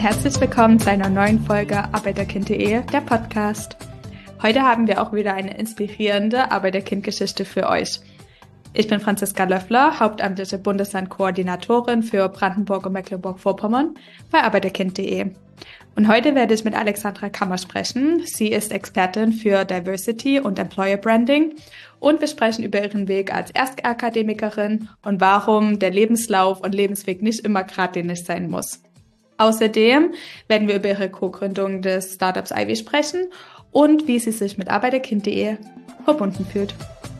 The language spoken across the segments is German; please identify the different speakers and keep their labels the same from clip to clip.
Speaker 1: herzlich willkommen zu einer neuen Folge Arbeiterkind.de, der Podcast. Heute haben wir auch wieder eine inspirierende Arbeiterkind-Geschichte für euch. Ich bin Franziska Löffler, hauptamtliche Bundeslandkoordinatorin für Brandenburg und Mecklenburg-Vorpommern bei Arbeiterkind.de. Und heute werde ich mit Alexandra Kammer sprechen. Sie ist Expertin für Diversity und Employer Branding und wir sprechen über ihren Weg als Erstakademikerin und warum der Lebenslauf und Lebensweg nicht immer geradlinig sein muss. Außerdem werden wir über ihre Co-Gründung des Startups Ivy sprechen und wie sie sich mit Arbeiterkind.de verbunden fühlt.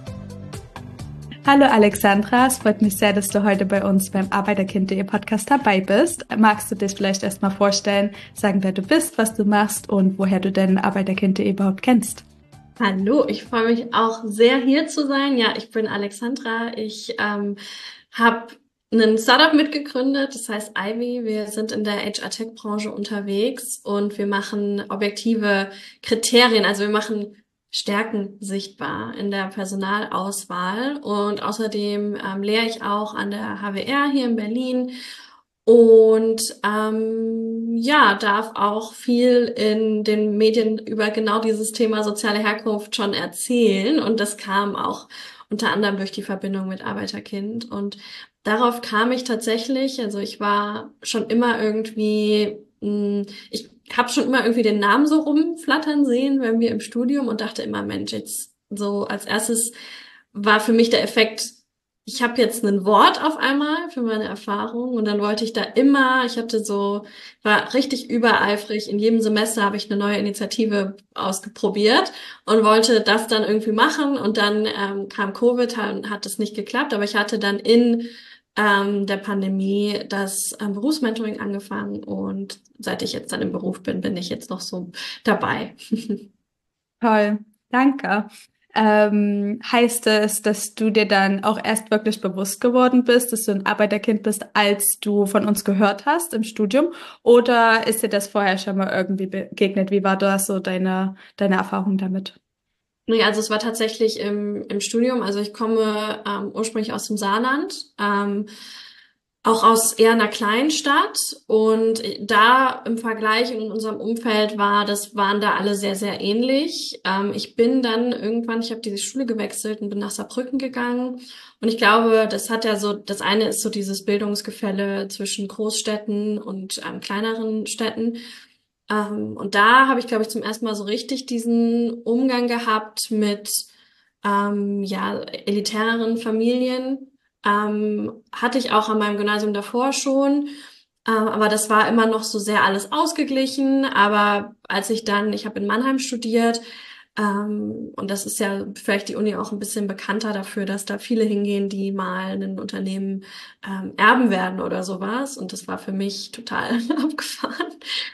Speaker 1: Hallo Alexandra, es freut mich sehr, dass du heute bei uns beim Arbeiterkind.de Podcast dabei bist. Magst du dich vielleicht erstmal vorstellen, sagen, wer du bist, was du machst und woher du denn Arbeiterkind.de überhaupt kennst?
Speaker 2: Hallo, ich freue mich auch sehr, hier zu sein. Ja, ich bin Alexandra. Ich habe ein Startup mitgegründet, das heißt Ivy. Wir sind in der HR-Tech-Branche unterwegs und wir machen objektive Kriterien, also wir machen Stärken sichtbar in der Personalauswahl und außerdem lehre ich auch an der HWR hier in Berlin und darf auch viel in den Medien über genau dieses Thema soziale Herkunft schon erzählen und das kam auch unter anderem durch die Verbindung mit Arbeiterkind und darauf kam ich tatsächlich, also ich war schon immer irgendwie, ich habe schon immer irgendwie den Namen so rumflattern sehen, wenn wir im Studium und dachte immer, Mensch, jetzt so als erstes war für mich der Effekt, ich habe jetzt ein Wort auf einmal für meine Erfahrung und dann wollte ich da immer, war richtig übereifrig, in jedem Semester habe ich eine neue Initiative ausprobiert und wollte das dann irgendwie machen und dann kam Covid, hat das nicht geklappt, aber ich hatte dann in der Pandemie das Berufsmentoring angefangen und seit ich jetzt dann im Beruf bin, bin ich jetzt noch so dabei.
Speaker 1: Toll, danke. Heißt es, dass du dir dann auch erst wirklich bewusst geworden bist, dass du ein Arbeiterkind bist, als du von uns gehört hast im Studium? Oder ist dir das vorher schon mal irgendwie begegnet? Wie war das so deine Erfahrung damit?
Speaker 2: Nee, also es war tatsächlich im Studium. Also ich komme ursprünglich aus dem Saarland, auch aus eher einer kleinen Stadt. Und da im Vergleich in unserem Umfeld waren da alle sehr, sehr ähnlich. Ich bin dann irgendwann, ich habe diese Schule gewechselt und bin nach Saarbrücken gegangen. Und ich glaube, das hat ja so, das eine ist so dieses Bildungsgefälle zwischen Großstädten und kleineren Städten. Und da habe ich, glaube ich, zum ersten Mal so richtig diesen Umgang gehabt mit elitäreren Familien. Hatte ich auch an meinem Gymnasium davor schon, aber das war immer noch so sehr alles ausgeglichen. Aber ich habe in Mannheim studiert, und das ist ja vielleicht die Uni auch ein bisschen bekannter dafür, dass da viele hingehen, die mal ein Unternehmen erben werden oder sowas. Und das war für mich total abgefahren.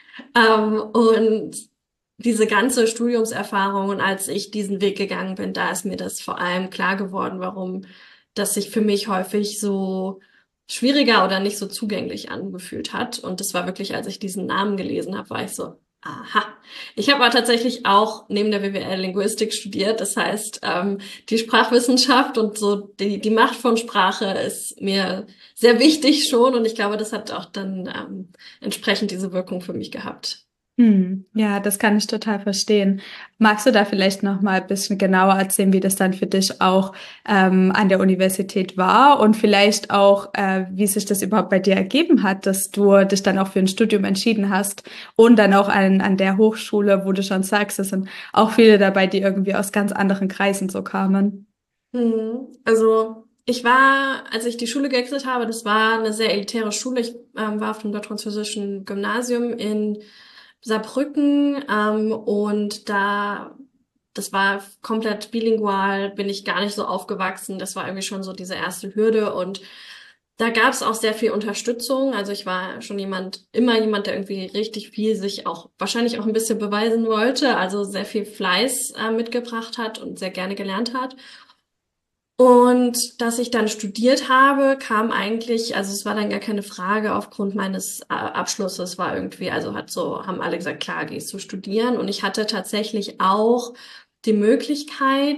Speaker 2: Und diese ganze Studiumserfahrung und als ich diesen Weg gegangen bin, da ist mir das vor allem klar geworden, warum das sich für mich häufig so schwieriger oder nicht so zugänglich angefühlt hat. Und das war wirklich, als ich diesen Namen gelesen habe, war ich so, aha. Ich habe aber tatsächlich auch neben der WWL Linguistik studiert. Das heißt, die Sprachwissenschaft und so die Macht von Sprache ist mir sehr wichtig schon. Und ich glaube, das hat auch dann entsprechend diese Wirkung für mich gehabt.
Speaker 1: Ja, das kann ich total verstehen. Magst du da vielleicht noch mal ein bisschen genauer erzählen, wie das dann für dich auch an der Universität war und vielleicht auch, wie sich das überhaupt bei dir ergeben hat, dass du dich dann auch für ein Studium entschieden hast und dann auch an der Hochschule, wo du schon sagst, es sind auch viele dabei, die irgendwie aus ganz anderen Kreisen so kamen.
Speaker 2: Also als ich die Schule gewechselt habe, das war eine sehr elitäre Schule. Ich war auf dem deutsch-französischen Gymnasium in Saarbrücken und das war komplett bilingual, bin ich gar nicht so aufgewachsen. Das war irgendwie schon so diese erste Hürde und da gab es auch sehr viel Unterstützung. Also ich war schon immer jemand, der irgendwie richtig viel sich auch wahrscheinlich auch ein bisschen beweisen wollte, also sehr viel Fleiß mitgebracht hat und sehr gerne gelernt hat. Und dass ich dann studiert habe, kam eigentlich, also es war dann gar keine Frage aufgrund meines Abschlusses, war irgendwie, haben alle gesagt, klar, gehst du studieren. Und ich hatte tatsächlich auch die Möglichkeit,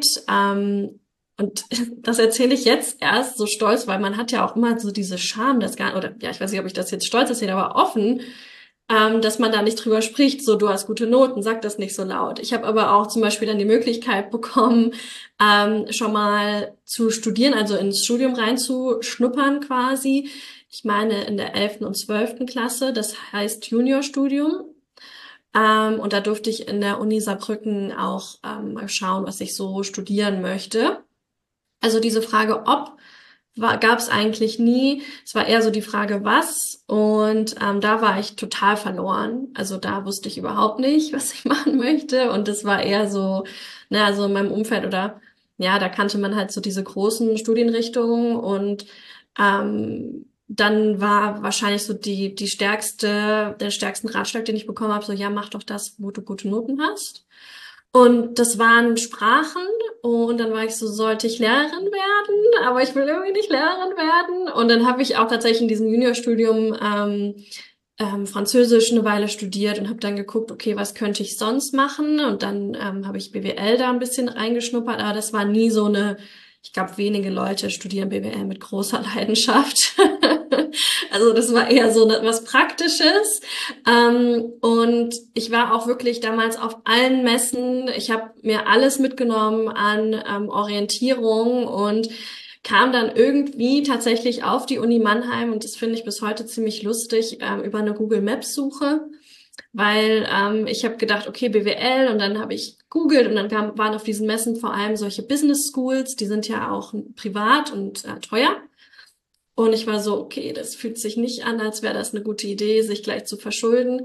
Speaker 2: und das erzähle ich jetzt erst so stolz, weil man hat ja auch immer so diese Scham, oder ja, ich weiß nicht, ob ich das jetzt stolz erzähle, aber offen, dass man da nicht drüber spricht, so du hast gute Noten, sag das nicht so laut. Ich habe aber auch zum Beispiel dann die Möglichkeit bekommen, schon mal zu studieren, also ins Studium reinzuschnuppern quasi. Ich meine in der 11. und 12. Klasse, das heißt Juniorstudium. Und da durfte ich in der Uni Saarbrücken auch mal schauen, was ich so studieren möchte. Also diese Frage, ob, gab es eigentlich nie. Es war eher so die Frage, was. Und da war ich total verloren. Also da wusste ich überhaupt nicht, was ich machen möchte. Und das war eher so, naja, so in meinem Umfeld oder ja, da kannte man halt so diese großen Studienrichtungen und dann war wahrscheinlich so der stärksten Ratschlag, den ich bekommen habe, so ja, mach doch das, wo du gute Noten hast. Und das waren Sprachen und dann war ich so, sollte ich Lehrerin werden? Aber ich will irgendwie nicht Lehrerin werden. Und dann habe ich auch tatsächlich in diesem Juniorstudium Französisch eine Weile studiert und habe dann geguckt, okay, was könnte ich sonst machen? Und dann habe ich BWL da ein bisschen reingeschnuppert, aber das war nie so eine, ich glaube, wenige Leute studieren BWL mit großer Leidenschaft. Also das war eher so was Praktisches. Und ich war auch wirklich damals auf allen Messen. Ich habe mir alles mitgenommen an Orientierung und kam dann irgendwie tatsächlich auf die Uni Mannheim und das finde ich bis heute ziemlich lustig über eine Google Maps Suche, weil ich habe gedacht, okay, BWL und dann habe ich googelt und dann waren auf diesen Messen vor allem solche Business Schools, die sind ja auch privat und teuer. Und ich war so, okay, das fühlt sich nicht an, als wäre das eine gute Idee, sich gleich zu verschulden.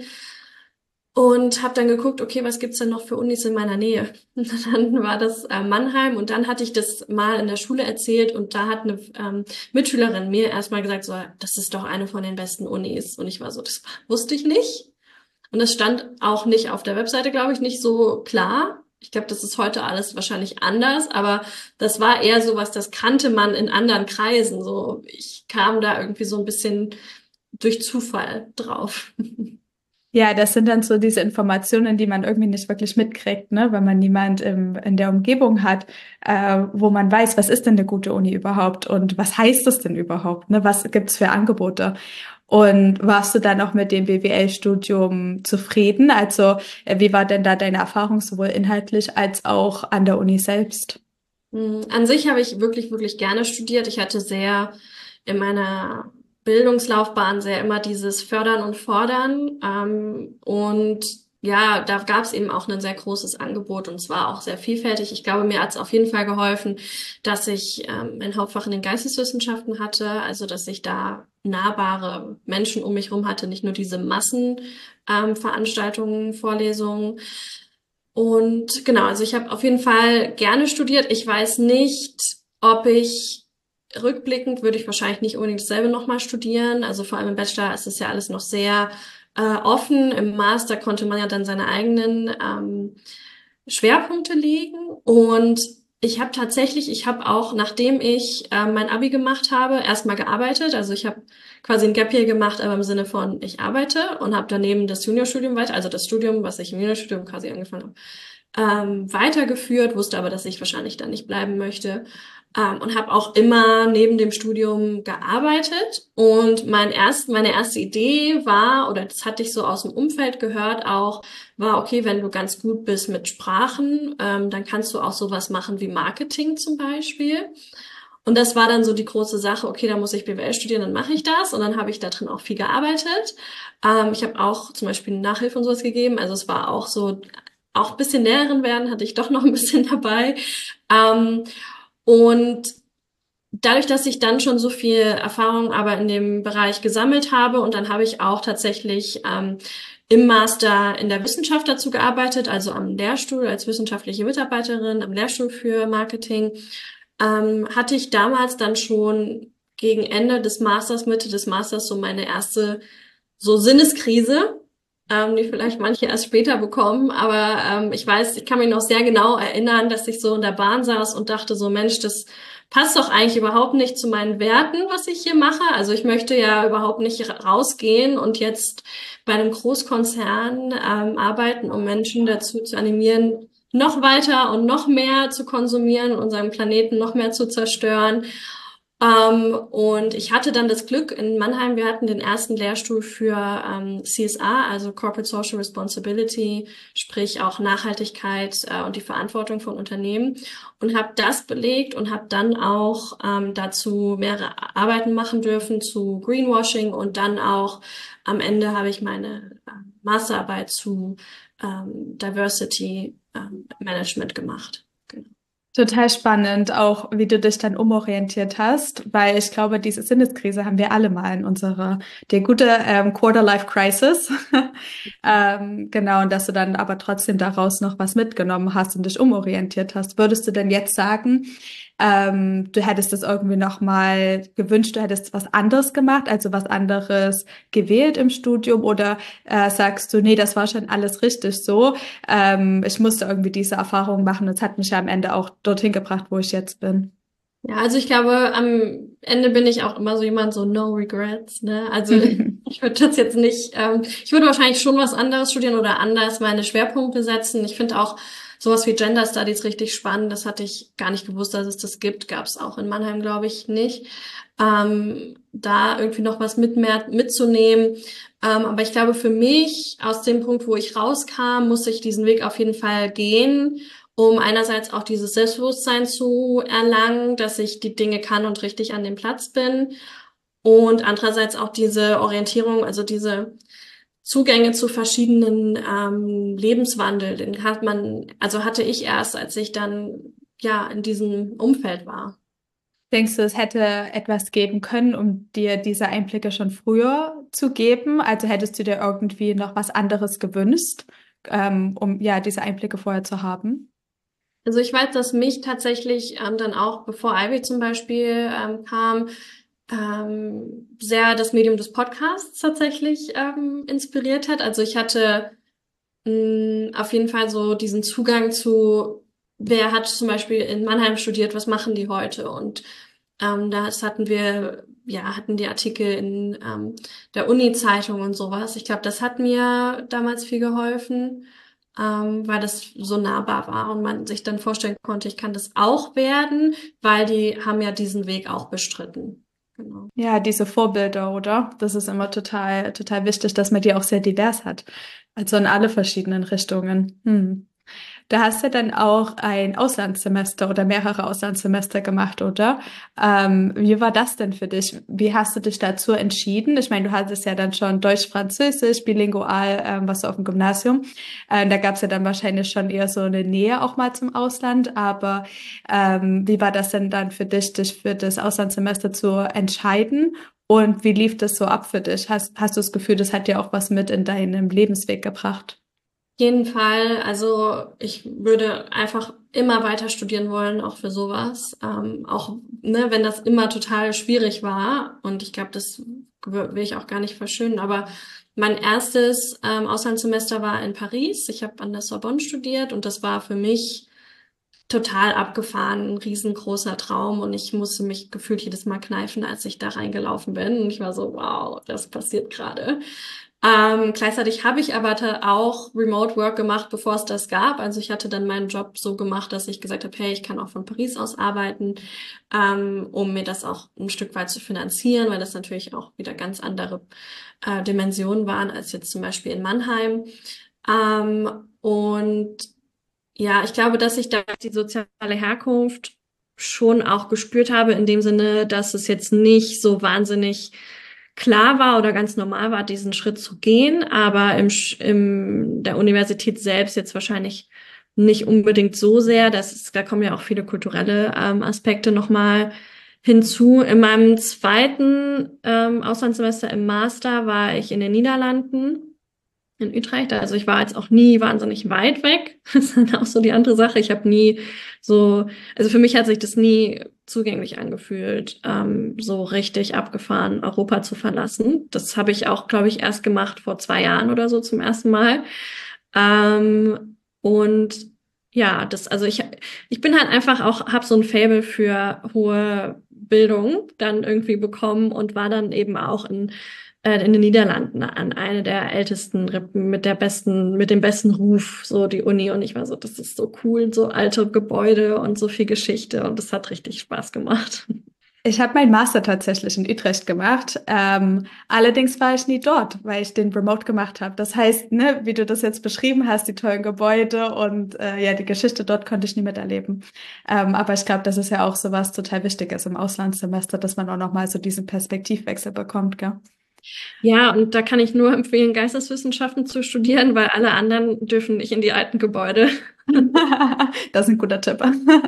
Speaker 2: Und habe dann geguckt, okay, was gibt's denn noch für Unis in meiner Nähe? Und dann war das Mannheim und dann hatte ich das mal in der Schule erzählt und da hat eine Mitschülerin mir erstmal gesagt, so, das ist doch eine von den besten Unis. Und ich war so, das wusste ich nicht. Und das stand auch nicht auf der Webseite, glaube ich, nicht so klar. Ich glaube, das ist heute alles wahrscheinlich anders, aber das war eher so was, das kannte man in anderen Kreisen. So, ich kam da irgendwie so ein bisschen durch Zufall drauf.
Speaker 1: Ja, das sind dann so diese Informationen, die man irgendwie nicht wirklich mitkriegt, ne? Wenn man niemand in der Umgebung hat, wo man weiß, was ist denn eine gute Uni überhaupt und was heißt das denn überhaupt, ne? Was gibt's für Angebote? Und warst du dann auch mit dem BWL-Studium zufrieden? Also, wie war denn da deine Erfahrung sowohl inhaltlich als auch an der Uni selbst?
Speaker 2: An sich habe ich wirklich, wirklich gerne studiert. Ich hatte sehr in meiner Bildungslaufbahn sehr immer dieses Fördern und Fordern. Und ja, da gab es eben auch ein sehr großes Angebot und zwar auch sehr vielfältig. Ich glaube, mir hat es auf jeden Fall geholfen, dass ich ein Hauptfach in den Geisteswissenschaften hatte, also dass ich da nahbare Menschen um mich herum hatte, nicht nur diese Veranstaltungen, Vorlesungen. Und genau, also ich habe auf jeden Fall gerne studiert. Ich weiß nicht, ob ich rückblickend würde ich wahrscheinlich nicht unbedingt dasselbe nochmal studieren. Also vor allem im Bachelor ist es ja alles noch sehr offen. Im Master konnte man ja dann seine eigenen Schwerpunkte legen. Und ich habe auch, nachdem ich mein Abi gemacht habe, erstmal gearbeitet. Also ich habe quasi ein Gap Year gemacht, aber im Sinne von, ich arbeite und habe daneben das Juniorstudium weiter, also das Studium, was ich im Juniorstudium quasi angefangen habe, weitergeführt, wusste aber, dass ich wahrscheinlich da nicht bleiben möchte. Und habe auch immer neben dem Studium gearbeitet. Und meine erste Idee war, oder das hatte ich so aus dem Umfeld gehört auch, war, okay, wenn du ganz gut bist mit Sprachen, dann kannst du auch sowas machen wie Marketing zum Beispiel. Und das war dann so die große Sache, okay, da muss ich BWL studieren, dann mache ich das. Und dann habe ich da drin auch viel gearbeitet. Ich habe auch zum Beispiel Nachhilfe und sowas gegeben. Also es war auch so, auch ein bisschen Lehrerin werden hatte ich doch noch ein bisschen dabei. Und dadurch, dass ich dann schon so viel Erfahrung aber in dem Bereich gesammelt habe und dann habe ich auch tatsächlich im Master in der Wissenschaft dazu gearbeitet, also am Lehrstuhl als wissenschaftliche Mitarbeiterin am Lehrstuhl für Marketing, hatte ich damals dann schon gegen Ende des Masters, Mitte des Masters so meine erste so Sinneskrise, die vielleicht manche erst später bekommen, aber ich weiß, ich kann mich noch sehr genau erinnern, dass ich so in der Bahn saß und dachte so, Mensch, das passt doch eigentlich überhaupt nicht zu meinen Werten, was ich hier mache. Also ich möchte ja überhaupt nicht rausgehen und jetzt bei einem Großkonzern arbeiten, um Menschen dazu zu animieren, noch weiter und noch mehr zu konsumieren, unseren Planeten noch mehr zu zerstören. Und ich hatte dann das Glück in Mannheim, wir hatten den ersten Lehrstuhl für CSR, also Corporate Social Responsibility, sprich auch Nachhaltigkeit und die Verantwortung von Unternehmen, und habe das belegt und habe dann auch dazu mehrere Arbeiten machen dürfen zu Greenwashing, und dann auch am Ende habe ich meine Masterarbeit zu Diversity Management gemacht. Genau.
Speaker 1: Total spannend, auch wie du dich dann umorientiert hast, weil ich glaube, diese Sinneskrise haben wir alle mal in unserer, der gute Quarter-Life-Crisis. Genau, und dass du dann aber trotzdem daraus noch was mitgenommen hast und dich umorientiert hast. Würdest du denn jetzt sagen, du hättest es irgendwie noch mal gewünscht, du hättest was anderes gemacht, also was anderes gewählt im Studium, oder sagst du, nee, das war schon alles richtig so? Ich musste irgendwie diese Erfahrung machen. Das hat mich ja am Ende auch dorthin gebracht, wo ich jetzt bin.
Speaker 2: Ja, also ich glaube, am Ende bin ich auch immer so jemand, so no regrets, ne? Also ich würde das jetzt nicht, ich würde wahrscheinlich schon was anderes studieren oder anders meine Schwerpunkte setzen. Ich finde auch sowas wie Gender Studies richtig spannend. Das hatte ich gar nicht gewusst, dass es das gibt. Gab es auch in Mannheim, glaube ich, nicht. Da irgendwie noch was mitzunehmen. Aber ich glaube, für mich, aus dem Punkt, wo ich rauskam, musste ich diesen Weg auf jeden Fall gehen, um einerseits auch dieses Selbstbewusstsein zu erlangen, dass ich die Dinge kann und richtig an dem Platz bin, und andererseits auch diese Orientierung, also diese Zugänge zu verschiedenen Lebenswandel, den hatte ich erst, als ich dann ja in diesem Umfeld war.
Speaker 1: Denkst du, es hätte etwas geben können, um dir diese Einblicke schon früher zu geben? Also hättest du dir irgendwie noch was anderes gewünscht, um ja diese Einblicke vorher zu haben?
Speaker 2: Also ich weiß, dass mich tatsächlich dann auch, bevor Ivy zum Beispiel kam, sehr das Medium des Podcasts tatsächlich inspiriert hat. Also ich hatte auf jeden Fall so diesen Zugang zu, wer hat zum Beispiel in Mannheim studiert, was machen die heute? Und das hatten die Artikel in der Uni-Zeitung und sowas. Ich glaube, das hat mir damals viel geholfen, weil das so nahbar war und man sich dann vorstellen konnte, ich kann das auch werden, weil die haben ja diesen Weg auch bestritten. Genau.
Speaker 1: Ja, diese Vorbilder, oder? Das ist immer total, total wichtig, dass man die auch sehr divers hat. Also in alle verschiedenen Richtungen. Da hast du dann auch ein Auslandssemester oder mehrere Auslandssemester gemacht, oder? Wie war das denn für dich? Wie hast du dich dazu entschieden? Ich meine, du hattest ja dann schon Deutsch-Französisch, bilingual, warst du auf dem Gymnasium. Da gab es ja dann wahrscheinlich schon eher so eine Nähe auch mal zum Ausland. Aber wie war das denn dann für dich, dich für das Auslandssemester zu entscheiden? Und wie lief das so ab für dich? Hast du das Gefühl, das hat dir auch was mit in deinem Lebensweg gebracht?
Speaker 2: Jeden Fall, also ich würde einfach immer weiter studieren wollen, auch für sowas. Auch, ne, wenn das immer total schwierig war. Und ich glaube, das will ich auch gar nicht verschönen. Aber mein erstes Auslandssemester war in Paris. Ich habe an der Sorbonne studiert und das war für mich total abgefahren, ein riesengroßer Traum. Und ich musste mich gefühlt jedes Mal kneifen, als ich da reingelaufen bin. Und ich war so, wow, das passiert gerade. Gleichzeitig habe ich aber auch Remote Work gemacht, bevor es das gab. Also ich hatte dann meinen Job so gemacht, dass ich gesagt habe, hey, ich kann auch von Paris aus arbeiten, um mir das auch ein Stück weit zu finanzieren, weil das natürlich auch wieder ganz andere Dimensionen waren als jetzt zum Beispiel in Mannheim. Und ja, ich glaube, dass ich da die soziale Herkunft schon auch gespürt habe, in dem Sinne, dass es jetzt nicht so wahnsinnig klar war oder ganz normal war, diesen Schritt zu gehen, aber im der Universität selbst jetzt wahrscheinlich nicht unbedingt so sehr. Da kommen ja auch viele kulturelle Aspekte nochmal hinzu. In meinem zweiten Auslandssemester im Master war ich in den Niederlanden, in Utrecht. Also ich war jetzt auch nie wahnsinnig weit weg. Das ist dann auch so die andere Sache. Ich habe nie so, also für mich hat sich das nie zugänglich angefühlt, so richtig abgefahren Europa zu verlassen. Das habe ich auch, glaube ich, erst gemacht vor 2 Jahren oder so zum ersten Mal. Und ja, also ich bin halt einfach auch, habe so ein Faible für hohe Bildung dann irgendwie bekommen und war dann eben auch in den Niederlanden an eine der ältesten Rippen mit dem besten Ruf, so die Uni. Und ich war so, das ist so cool, so alte Gebäude und so viel Geschichte. Und das hat richtig Spaß gemacht.
Speaker 1: Ich habe meinen Master tatsächlich in Utrecht gemacht. Allerdings war ich nie dort, weil ich den remote gemacht habe. Das heißt, ne, wie du das jetzt beschrieben hast, die tollen Gebäude und ja, die Geschichte dort konnte ich nie miterleben. Aber ich glaube, das ist ja auch so was total Wichtiges im Auslandssemester, dass man auch nochmal so diesen Perspektivwechsel bekommt, gell?
Speaker 2: Ja, und da kann ich nur empfehlen, Geisteswissenschaften zu studieren, weil alle anderen dürfen nicht in die alten Gebäude.
Speaker 1: Das ist ein guter Tipp.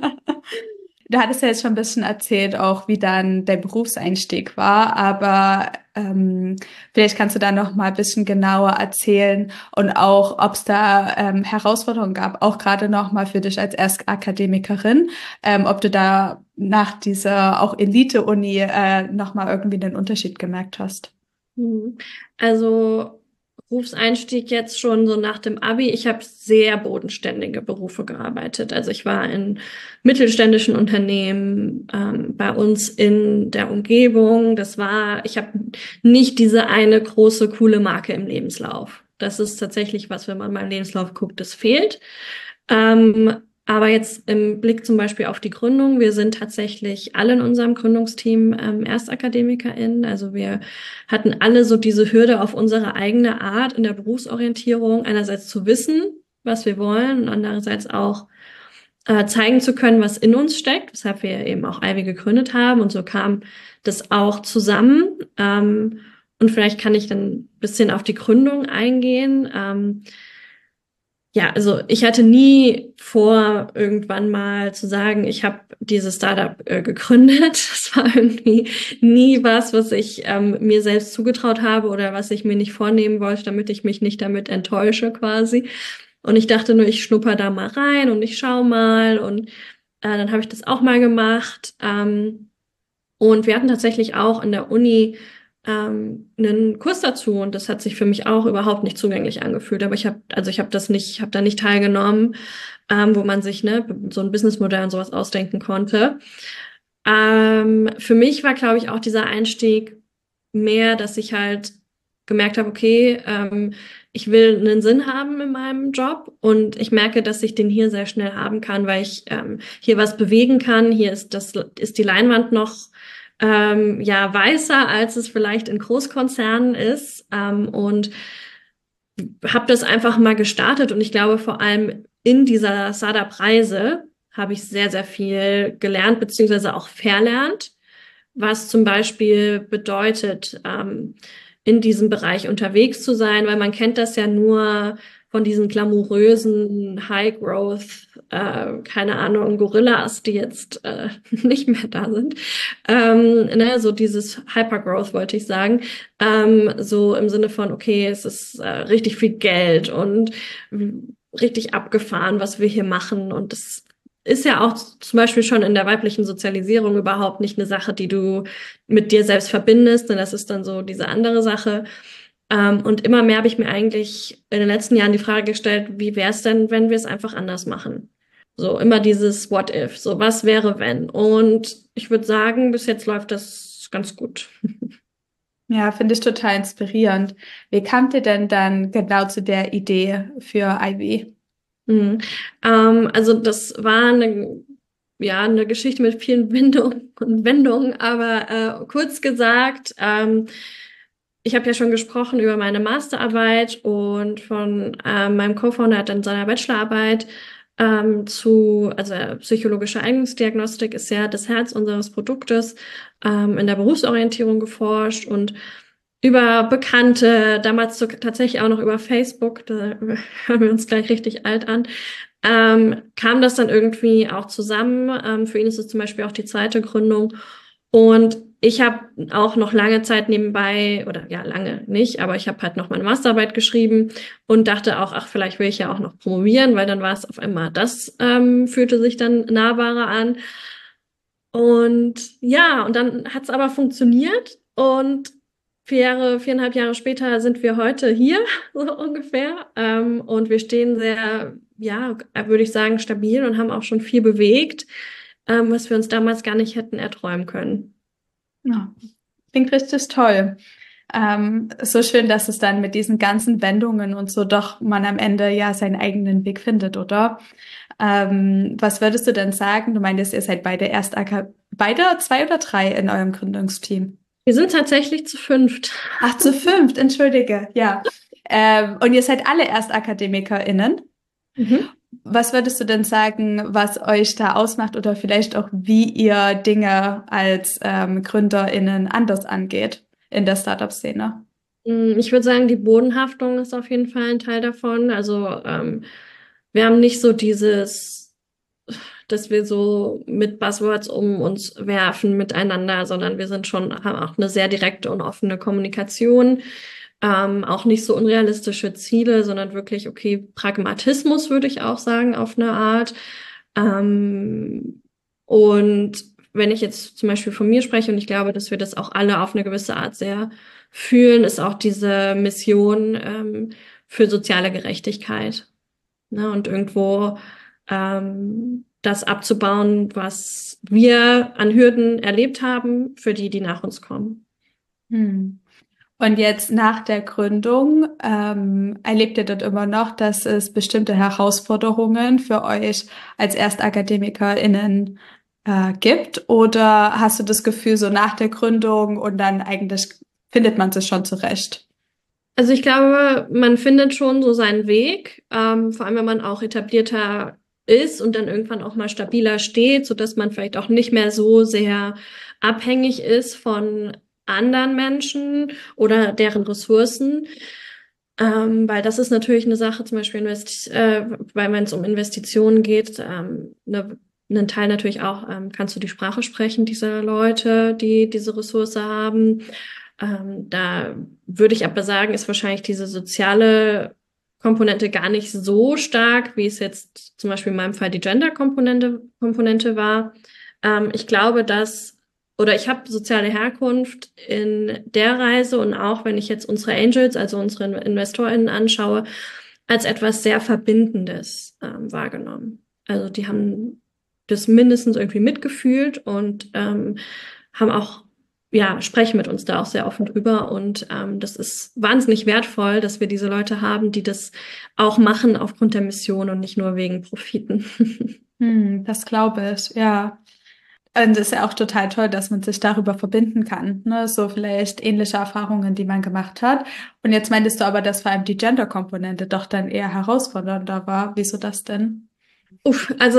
Speaker 1: Du hattest ja jetzt schon ein bisschen erzählt, auch wie dann der Berufseinstieg war, aber vielleicht kannst du da noch mal ein bisschen genauer erzählen und auch, ob es da Herausforderungen gab, auch gerade noch mal für dich als Erstakademikerin, ob du da nach dieser auch Elite-Uni noch mal irgendwie den Unterschied gemerkt hast.
Speaker 2: Mhm. Also Berufseinstieg jetzt schon so nach dem Abi. Ich habe sehr bodenständige Berufe gearbeitet. Also ich war in mittelständischen Unternehmen, bei uns in der Umgebung. Ich habe nicht diese eine große, coole Marke im Lebenslauf. Das ist tatsächlich was, wenn man meinen Lebenslauf guckt, das fehlt. Aber jetzt im Blick zum Beispiel auf die Gründung, wir sind tatsächlich alle in unserem Gründungsteam ErstakademikerInnen. Also wir hatten alle so diese Hürde auf unsere eigene Art in der Berufsorientierung, einerseits zu wissen, was wir wollen und andererseits auch zeigen zu können, was in uns steckt, weshalb wir eben auch Ivy gegründet haben. Und so kam das auch zusammen. Und vielleicht kann ich dann ein bisschen auf die Gründung eingehen. Ja, also ich hatte nie vor, irgendwann mal zu sagen, ich habe dieses Startup gegründet. Das war irgendwie nie was ich mir selbst zugetraut habe oder was ich mir nicht vornehmen wollte, damit ich mich nicht damit enttäusche quasi. Und ich dachte nur, ich schnupper da mal rein und ich schau mal. Und dann habe ich das auch mal gemacht. Und wir hatten tatsächlich auch in der Uni einen Kurs dazu und das hat sich für mich auch überhaupt nicht zugänglich angefühlt. Aber ich habe da nicht teilgenommen, wo man sich so ein Businessmodell und sowas ausdenken konnte. Für mich war, glaube ich, auch dieser Einstieg mehr, dass ich halt gemerkt habe, okay, ich will einen Sinn haben in meinem Job und ich merke, dass ich den hier sehr schnell haben kann, weil ich hier was bewegen kann. Hier ist die Leinwand noch ja weißer, als es vielleicht in Großkonzernen ist. Und habe das einfach mal gestartet und ich glaube vor allem in dieser Startup-Reise habe ich sehr, sehr viel gelernt beziehungsweise auch verlernt, was zum Beispiel bedeutet, in diesem Bereich unterwegs zu sein, weil man kennt das ja nur von diesen glamourösen High-Growth, keine Ahnung, Gorillas, die jetzt nicht mehr da sind. Ne, so dieses Hypergrowth wollte ich sagen. So im Sinne von, okay, es ist richtig viel Geld und richtig abgefahren, was wir hier machen. Und das ist ja auch zum Beispiel schon in der weiblichen Sozialisierung überhaupt nicht eine Sache, die du mit dir selbst verbindest, denn das ist dann so diese andere Sache. Und immer mehr habe ich mir eigentlich in den letzten Jahren die Frage gestellt, wie wäre es denn, wenn wir es einfach anders machen? So immer dieses What if, so was wäre wenn? Und ich würde sagen, bis jetzt läuft das ganz gut.
Speaker 1: Ja, finde ich total inspirierend. Wie kamt ihr denn dann genau zu der Idee für Ivy?
Speaker 2: Mhm. Also das war eine Geschichte mit vielen Wendungen und Wendungen, aber kurz gesagt, ich habe ja schon gesprochen über meine Masterarbeit und von meinem Co-Founder hat dann seiner Bachelorarbeit also psychologische Eignungsdiagnostik ist ja das Herz unseres Produktes, in der Berufsorientierung geforscht und über Bekannte, damals tatsächlich auch noch über Facebook, da hören wir uns gleich richtig alt an, kam das dann irgendwie auch zusammen. Für ihn ist es zum Beispiel auch die zweite Gründung. Und ich habe auch noch lange Zeit nebenbei, oder ja, lange nicht, aber ich habe halt noch meine Masterarbeit geschrieben und dachte auch, ach, vielleicht will ich ja auch noch promovieren, weil dann war es auf einmal, das fühlte sich dann nahbarer an. Und ja, und dann hat es aber funktioniert und 4,5 Jahre später sind wir heute hier, so ungefähr. Und wir stehen sehr, ja, würde ich sagen, stabil und haben auch schon viel bewegt, was wir uns damals gar nicht hätten erträumen können.
Speaker 1: Ja, klingt richtig toll. So schön, dass es dann mit diesen ganzen Wendungen und so doch man am Ende ja seinen eigenen Weg findet, oder? Was würdest du denn sagen? Du meintest, ihr seid beide beide 2 oder 3 in eurem Gründungsteam?
Speaker 2: Wir sind tatsächlich zu 5.
Speaker 1: Ach, zu 5, entschuldige, ja. Und ihr seid alle ErstakademikerInnen.
Speaker 2: Mhm.
Speaker 1: Was würdest du denn sagen, was euch da ausmacht oder vielleicht auch, wie ihr Dinge als GründerInnen anders angeht in der Startup-Szene?
Speaker 2: Ich würde sagen, die Bodenhaftung ist auf jeden Fall ein Teil davon. Also wir haben nicht so dieses, dass wir so mit Buzzwords um uns werfen miteinander, sondern wir sind schon, haben auch eine sehr direkte und offene Kommunikation. Auch nicht so unrealistische Ziele, sondern wirklich, okay, Pragmatismus würde ich auch sagen, auf eine Art. Und wenn ich jetzt zum Beispiel von mir spreche, und ich glaube, dass wir das auch alle auf eine gewisse Art sehr fühlen, ist auch diese Mission für soziale Gerechtigkeit. Ne? Und irgendwo das abzubauen, was wir an Hürden erlebt haben, für die, die nach uns kommen.
Speaker 1: Hm. Und jetzt nach der Gründung, erlebt ihr dort immer noch, dass es bestimmte Herausforderungen für euch als ErstakademikerInnen gibt? Oder hast du das Gefühl, so nach der Gründung und dann eigentlich findet man sich schon zurecht?
Speaker 2: Also ich glaube, man findet schon so seinen Weg, vor allem wenn man auch etablierter ist und dann irgendwann auch mal stabiler steht, so dass man vielleicht auch nicht mehr so sehr abhängig ist von anderen Menschen oder deren Ressourcen. Weil das ist natürlich eine Sache, zum Beispiel, weil wenn es um Investitionen geht, einen Teil natürlich auch, kannst du die Sprache sprechen dieser Leute, die diese Ressource haben. Da würde ich aber sagen, ist wahrscheinlich diese soziale Komponente gar nicht so stark, wie es jetzt zum Beispiel in meinem Fall die Gender-Komponente war. Ich glaube, oder ich habe soziale Herkunft in der Reise und auch wenn ich jetzt unsere Angels, also unsere InvestorInnen anschaue, als etwas sehr Verbindendes wahrgenommen. Also die haben das mindestens irgendwie mitgefühlt und haben auch, ja, sprechen mit uns da auch sehr offen drüber. Und das ist wahnsinnig wertvoll, dass wir diese Leute haben, die das auch machen aufgrund der Mission und nicht nur wegen Profiten.
Speaker 1: Das glaube ich, ja. Und es ist ja auch total toll, dass man sich darüber verbinden kann, ne? So vielleicht ähnliche Erfahrungen, die man gemacht hat. Und jetzt meintest du aber, dass vor allem die Gender-Komponente doch dann eher herausfordernder war. Wieso das denn?
Speaker 2: Also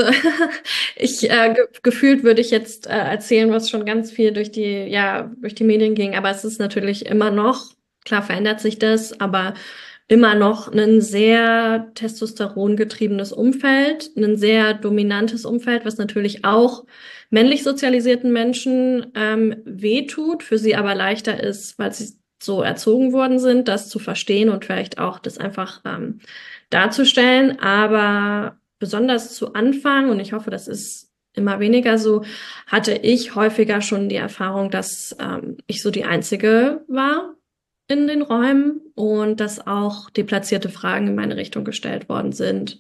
Speaker 2: gefühlt würde ich jetzt erzählen, was schon ganz viel durch die Medien ging, aber es ist natürlich immer noch, klar verändert sich das, aber immer noch ein sehr testosterongetriebenes Umfeld, ein sehr dominantes Umfeld, was natürlich auch männlich sozialisierten Menschen wehtut, für sie aber leichter ist, weil sie so erzogen worden sind, das zu verstehen und vielleicht auch das einfach darzustellen. Aber besonders zu Anfang, und ich hoffe, das ist immer weniger so, hatte ich häufiger schon die Erfahrung, dass ich so die Einzige war in den Räumen und dass auch deplatzierte Fragen in meine Richtung gestellt worden sind.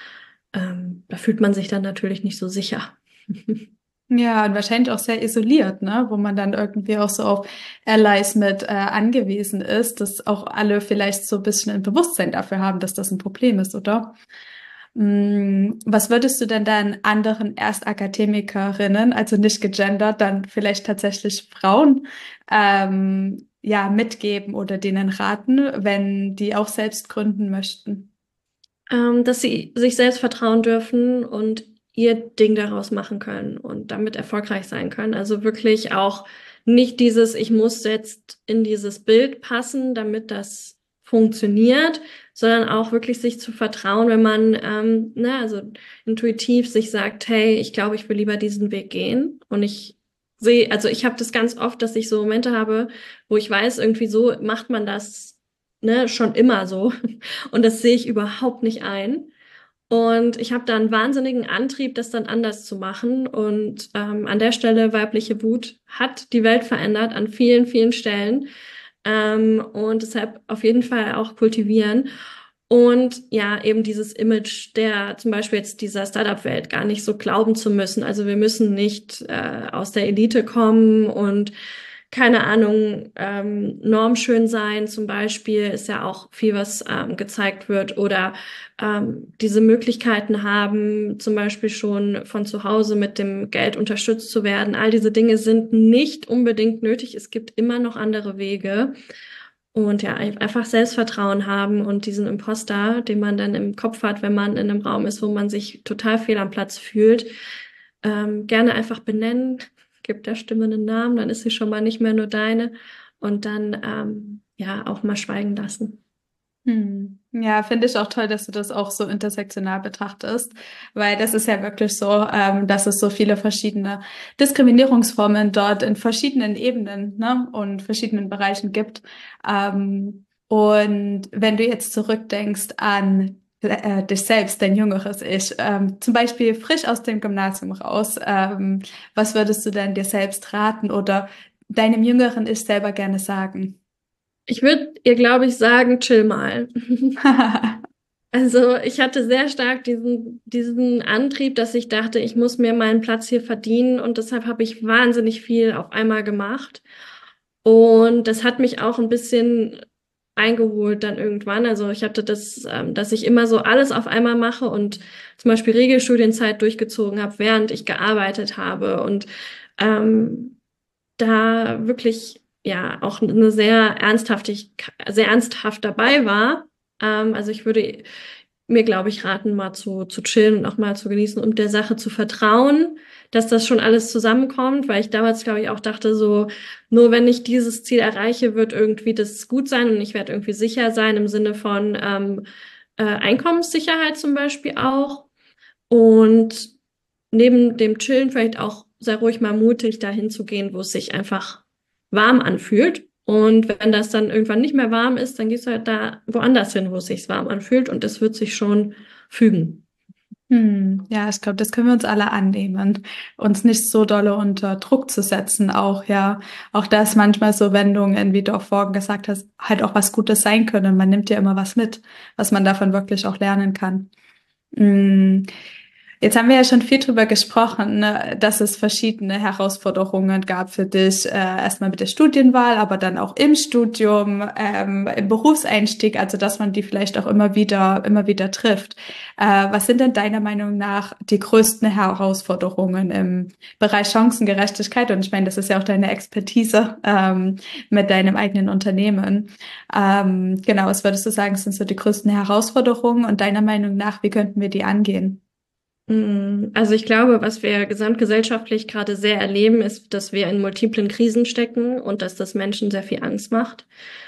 Speaker 2: Da fühlt man sich dann natürlich nicht so sicher.
Speaker 1: Ja, und wahrscheinlich auch sehr isoliert, ne? Wo man dann irgendwie auch so auf Allies mit angewiesen ist, dass auch alle vielleicht so ein bisschen ein Bewusstsein dafür haben, dass das ein Problem ist, oder? Was würdest du denn dann anderen Erstakademikerinnen, also nicht gegendert, dann vielleicht tatsächlich Frauen, ja, mitgeben oder denen raten, wenn die auch selbst gründen möchten?
Speaker 2: Dass sie sich selbst vertrauen dürfen und ihr Ding daraus machen können und damit erfolgreich sein können. Also wirklich auch nicht dieses, ich muss jetzt in dieses Bild passen, damit das funktioniert, sondern auch wirklich sich zu vertrauen, wenn man also intuitiv sich sagt, hey, ich glaube, ich will lieber diesen Weg gehen. Und ich habe das ganz oft, dass ich so Momente habe, wo ich weiß, irgendwie so macht man das, ne, schon immer so. Und das sehe ich überhaupt nicht ein. Und ich habe da einen wahnsinnigen Antrieb, das dann anders zu machen. Und an der Stelle weibliche Wut hat die Welt verändert an vielen, vielen Stellen. Und deshalb auf jeden Fall auch kultivieren. Und ja, eben dieses Image der zum Beispiel jetzt dieser Startup-Welt gar nicht so glauben zu müssen. Also wir müssen nicht aus der Elite kommen und keine Ahnung, normschön sein zum Beispiel ist ja auch viel, was gezeigt wird oder diese Möglichkeiten haben, zum Beispiel schon von zu Hause mit dem Geld unterstützt zu werden. All diese Dinge sind nicht unbedingt nötig. Es gibt immer noch andere Wege. Und ja, einfach Selbstvertrauen haben und diesen Imposter, den man dann im Kopf hat, wenn man in einem Raum ist, wo man sich total fehl am Platz fühlt, gerne einfach benennen, gib der Stimme einen Namen, dann ist sie schon mal nicht mehr nur deine und dann ja auch mal schweigen lassen.
Speaker 1: Ja, finde ich auch toll, dass du das auch so intersektional betrachtest, weil das ist ja wirklich so, dass es so viele verschiedene Diskriminierungsformen dort in verschiedenen Ebenen, ne, und verschiedenen Bereichen gibt. Und wenn du jetzt zurückdenkst an dich selbst, dein jüngeres Ich, zum Beispiel frisch aus dem Gymnasium raus, was würdest du denn dir selbst raten oder deinem jüngeren Ich selber gerne sagen?
Speaker 2: Ich würde ihr, glaube ich, sagen, chill mal. Also ich hatte sehr stark diesen Antrieb, dass ich dachte, ich muss mir meinen Platz hier verdienen und deshalb habe ich wahnsinnig viel auf einmal gemacht. Und das hat mich auch ein bisschen eingeholt dann irgendwann. Also ich hatte das, dass ich immer so alles auf einmal mache und zum Beispiel Regelstudienzeit durchgezogen habe, während ich gearbeitet habe und da wirklich ja auch eine sehr ernsthaft dabei war. Also ich würde mir, glaube ich, raten, mal zu chillen und auch mal zu genießen und der Sache zu vertrauen, dass das schon alles zusammenkommt, weil ich damals, glaube ich, auch dachte, so, nur wenn ich dieses Ziel erreiche, wird irgendwie das gut sein und ich werde irgendwie sicher sein im Sinne von Einkommenssicherheit zum Beispiel auch. Und neben dem Chillen vielleicht auch sehr ruhig mal mutig dahin zu gehen, wo es sich einfach warm anfühlt. Und wenn das dann irgendwann nicht mehr warm ist, dann gehst du halt da woanders hin, wo es sich warm anfühlt und das wird sich schon fügen.
Speaker 1: Ja, ich glaube, das können wir uns alle annehmen, uns nicht so dolle unter Druck zu setzen, auch, ja. Auch dass manchmal so Wendungen, wie du auch vorhin gesagt hast, halt auch was Gutes sein können. Man nimmt ja immer was mit, was man davon wirklich auch lernen kann. Hm. Jetzt haben wir ja schon viel drüber gesprochen, ne, dass es verschiedene Herausforderungen gab für dich. Erstmal mit der Studienwahl, aber dann auch im Studium, im Berufseinstieg, also dass man die vielleicht auch immer wieder trifft. Was sind denn deiner Meinung nach die größten Herausforderungen im Bereich Chancengerechtigkeit? Und ich meine, das ist ja auch deine Expertise, mit deinem eigenen Unternehmen. Genau, was würdest du sagen, sind so die größten Herausforderungen? Und deiner Meinung nach, wie könnten wir die angehen?
Speaker 2: Also ich glaube, was wir gesamtgesellschaftlich gerade sehr erleben, ist, dass wir in multiplen Krisen stecken und dass das Menschen sehr viel Angst macht,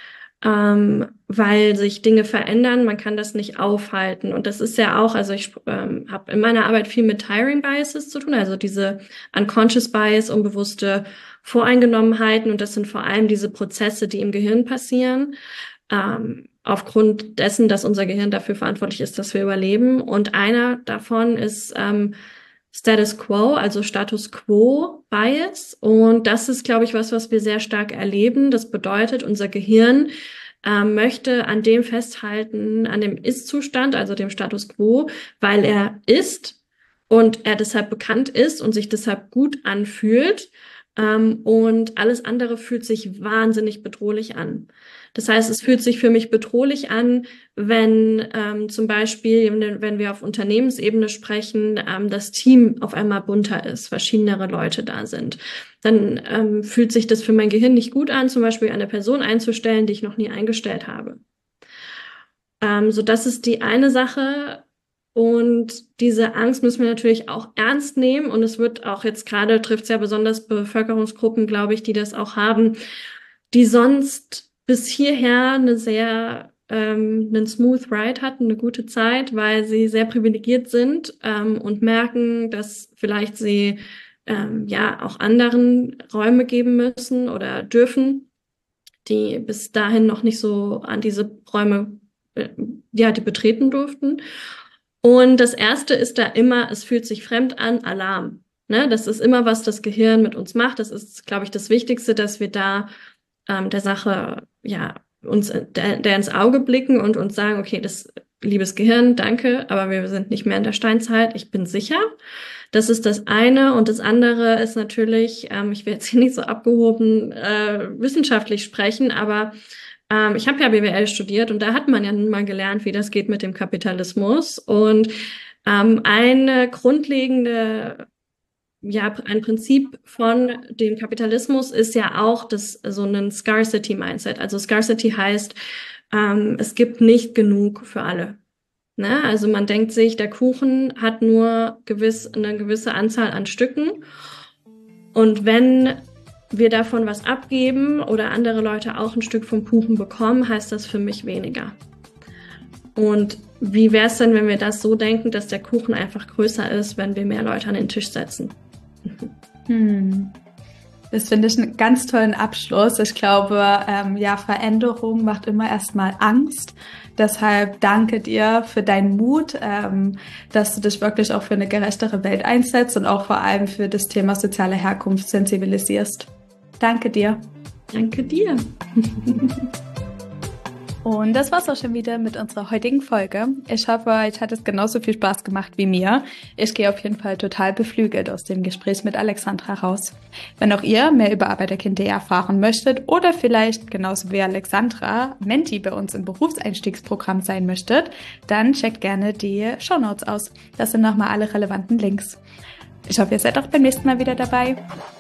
Speaker 2: weil sich Dinge verändern. Man kann das nicht aufhalten. Und das ist ja auch, also ich habe in meiner Arbeit viel mit Hiring Biases zu tun, also diese Unconscious Bias, unbewusste Voreingenommenheiten. Und das sind vor allem diese Prozesse, die im Gehirn passieren. Aufgrund dessen, dass unser Gehirn dafür verantwortlich ist, dass wir überleben. Und einer davon ist Status Quo, also Status Quo Bias. Und das ist, glaube ich, was wir sehr stark erleben. Das bedeutet, unser Gehirn möchte an dem festhalten, an dem Ist-Zustand, also dem Status Quo, weil er ist und er deshalb bekannt ist und sich deshalb gut anfühlt. Und alles andere fühlt sich wahnsinnig bedrohlich an. Das heißt, es fühlt sich für mich bedrohlich an, wenn zum Beispiel, wenn wir auf Unternehmensebene sprechen, das Team auf einmal bunter ist, verschiedenere Leute da sind. Dann fühlt sich das für mein Gehirn nicht gut an, zum Beispiel eine Person einzustellen, die ich noch nie eingestellt habe. So, das ist die eine Sache. Und diese Angst müssen wir natürlich auch ernst nehmen. Und es wird auch jetzt gerade, trifft es ja besonders Bevölkerungsgruppen, glaube ich, die das auch haben, die sonst bis hierher einen Smooth Ride hatten, eine gute Zeit, weil sie sehr privilegiert sind und merken, dass vielleicht sie ja auch anderen Räume geben müssen oder dürfen, die bis dahin noch nicht so an diese Räume ja, die betreten durften. Und das erste ist da immer, es fühlt sich fremd an, Alarm. Ne? Das ist immer, was das Gehirn mit uns macht. Das ist, glaube ich, das Wichtigste, dass wir da der Sache, ja, uns der ins Auge blicken und uns sagen, okay, das, liebes Gehirn, danke, aber wir sind nicht mehr in der Steinzeit. Ich bin sicher. Das ist das eine. Und das andere ist natürlich, ich will jetzt hier nicht so abgehoben wissenschaftlich sprechen, aber ich habe ja BWL studiert und da hat man ja nun mal gelernt, wie das geht mit dem Kapitalismus. Und eine grundlegende, ein Prinzip von dem Kapitalismus ist ja auch so ein Scarcity-Mindset. Also Scarcity heißt, es gibt nicht genug für alle. Ne? Also man denkt sich, der Kuchen hat nur eine gewisse Anzahl an Stücken. Und wenn wir davon was abgeben oder andere Leute auch ein Stück vom Kuchen bekommen, heißt das für mich weniger. Und wie wäre es denn, wenn wir das so denken, dass der Kuchen einfach größer ist, wenn wir mehr Leute an den Tisch setzen?
Speaker 1: Das finde ich einen ganz tollen Abschluss. Ich glaube, Veränderung macht immer erstmal Angst. Deshalb danke dir für deinen Mut, dass du dich wirklich auch für eine gerechtere Welt einsetzt und auch vor allem für das Thema soziale Herkunft sensibilisierst. Danke dir.
Speaker 2: Danke dir.
Speaker 1: Und das war's auch schon wieder mit unserer heutigen Folge. Ich hoffe, euch hat es genauso viel Spaß gemacht wie mir. Ich gehe auf jeden Fall total beflügelt aus dem Gespräch mit Alexandra raus. Wenn auch ihr mehr über Arbeiterkind.de erfahren möchtet oder vielleicht genauso wie Alexandra Menti bei uns im Berufseinstiegsprogramm sein möchtet, dann checkt gerne die Shownotes aus. Das sind nochmal alle relevanten Links. Ich hoffe, ihr seid auch beim nächsten Mal wieder dabei.